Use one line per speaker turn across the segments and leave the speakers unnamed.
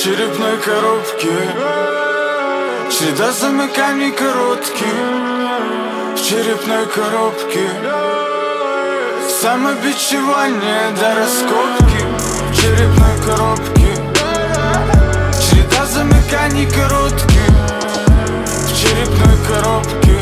черепной коробке череда замыканий коротких. В черепной коробке самобичевание до раскопки. В черепной коробке череда замыканий коротких. В черепной коробке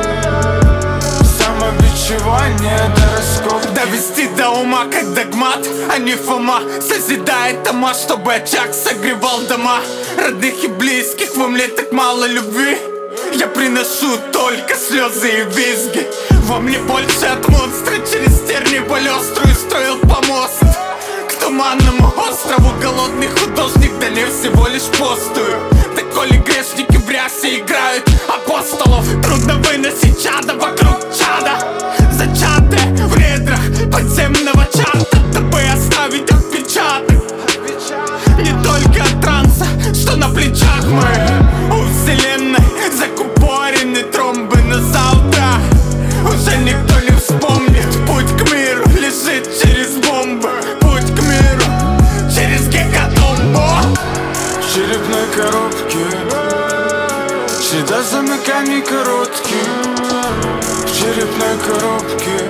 самобичевание до раскопки.
Довести до ума как догмат, а не Фома. Созидает дома, чтобы очаг согревал дома. Родных и близких во мне так мало любви. Я приношу только слезы и визги. Во мне больше от монстра, через терни болеструю строил помост к туманному острову. Голодный художник, да не всего лишь постую. Да коли грешники в рясе играют апостолов, трудно выносить чадо вокруг чада, зачатые в недрах подземного чата, дабы оставить отпечаток не только от транса, что на плечах мы. У вселенной закупорены тромбы на завтра. Уже никто не вспомнит. Путь к миру лежит через бомбы. Путь к миру через гекатомбу.
В черепной коробке череда замыканий коротких. В черепной коробке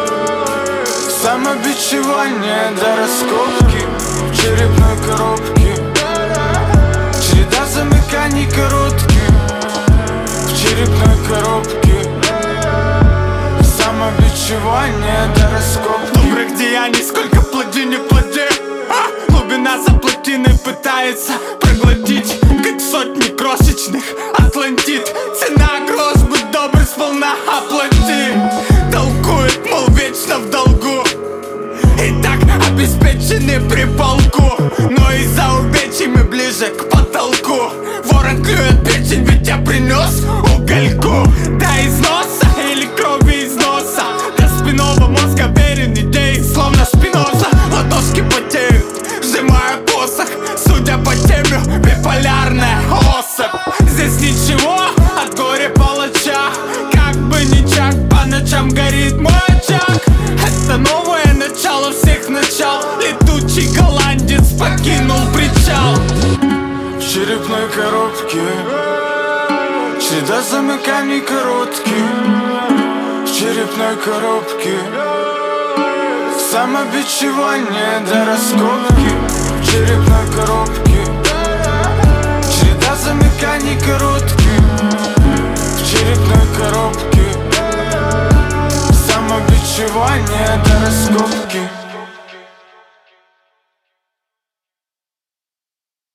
самобичевание до раскопки. В черепной коробке череда замыканий коротких. В черепной коробке самобичевание до раскопки.
Добрых деяний сколько плоди не плоди. Глубина за плотиной пытается проглотить, как сотни крошечных Атлантид. Цена грош, будь добр, сполна оплати. Толкует, мол, вечно в долгу, и так обеспечены при полку. Но из-за увечий мы ближе к потолку. Ворон клюет печень, ведь я принес угольку. До износа или крови из носа, до спинного мозга верен идеи, словно Спиноза. Ладошки потеют, сжимая посох. Судя по теме, биполярная особь. Здесь ничего от горя палача. Как бы ни чак, по ночам горит мой очаг. Это новое начало всех начал. Летучий голландец покинул причал.
В черепной коробке череда замыканий коротких. В черепной коробке самобичевание до раскопки. В черепной коробке череда замыканий коротких. В черепной коробке самобичевание до раскопки.